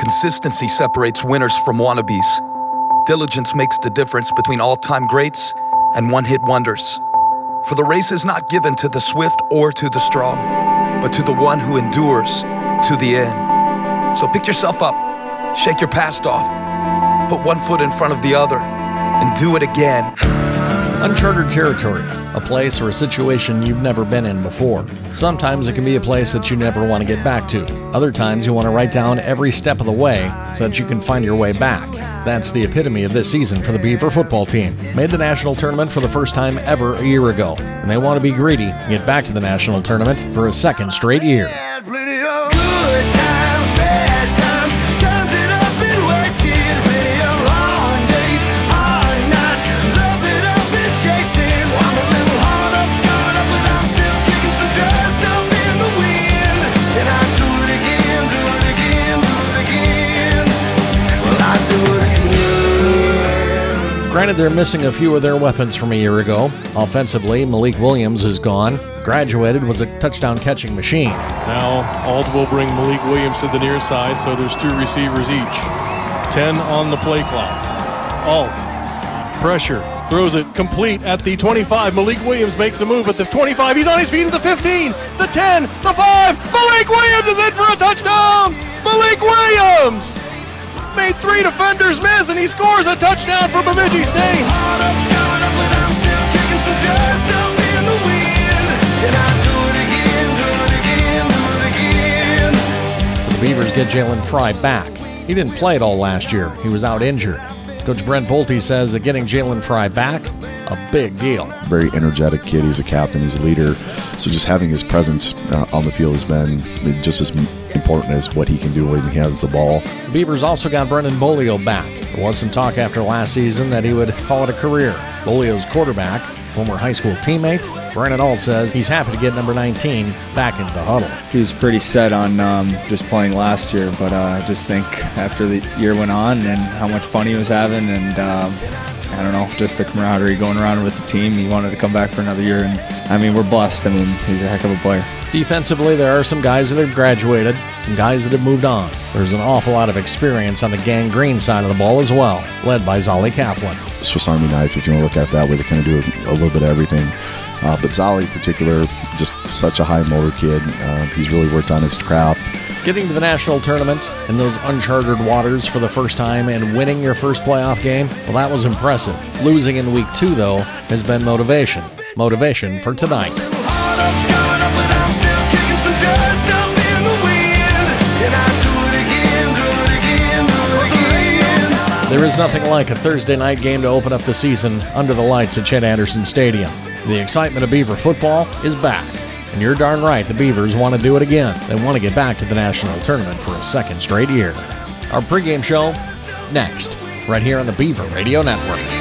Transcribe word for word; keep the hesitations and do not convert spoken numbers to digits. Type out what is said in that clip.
Consistency separates winners from wannabes. Diligence makes the difference between all-time greats and one-hit wonders. For the race is not given to the swift or to the strong, but to the one who endures to the end. So pick yourself up, shake your past off, put one foot in front of the other, and do it again. Uncharted territory, a place or a situation you've never been in before. Sometimes it can be a place that you never want to get back to. Other times you want to write down every step of the way so that you can find your way back. That's the epitome of this season for the Beaver football team. Made the national tournament for the first time ever a year ago, and they want to be greedy and get back to the national tournament for a second straight year. Granted, they're missing a few of their weapons from a year ago. Offensively, Malik Williams is gone. Graduated was a touchdown catching machine. Now, Alt will bring Malik Williams to the near side, so there's two receivers each. ten on the play clock. Alt, pressure, throws it complete at the twenty-five. Malik Williams makes a move at the twenty-five. He's on his feet at the fifteen, the ten, the five. Malik Williams is in for a touchdown! Malik Williams! Made three defenders miss, and he scores a touchdown for Bemidji State. The Beavers get Jalen Fry back. He didn't play at all last year. He was out injured. Coach Brent Bolte says that getting Jalen Fry back, a big deal. Very energetic kid. He's a captain. He's a leader. So just having his presence uh, on the field has been just as important as what he can do when he has the ball. The Beavers also got Brendan Bolio back. There was some talk after last season that he would call it a career. Bolio's quarterback, former high school teammate, Brandon Alt says he's happy to get number nineteen back into the huddle. He was pretty set on um, just playing last year, but uh, I just think after the year went on and how much fun he was having and um, I don't know, just the camaraderie going around with the team, he wanted to come back for another year, and I mean, we're blessed. I mean, he's a heck of a player. Defensively, there are some guys that have graduated, some guys that have moved on. There's an awful lot of experience on the Gang Green side of the ball as well, led by Zolly Kaplan. Swiss Army knife, if you want to look at it that way, they kind of do a, a little bit of everything. Uh, but Zolly in particular, just such a high motor kid. Uh, he's really worked on his craft. Getting to the national tournament in those uncharted waters for the first time and winning your first playoff game, well, that was impressive. Losing in week two, though, has been motivation. Motivation for tonight. There is nothing like a Thursday night game to open up the season under the lights at Chet Anderson Stadium. The excitement of Beaver football is back. And you're darn right, the Beavers want to do it again. They want to get back to the national tournament for a second straight year. Our pregame show, next, right here on the Beaver Radio Network.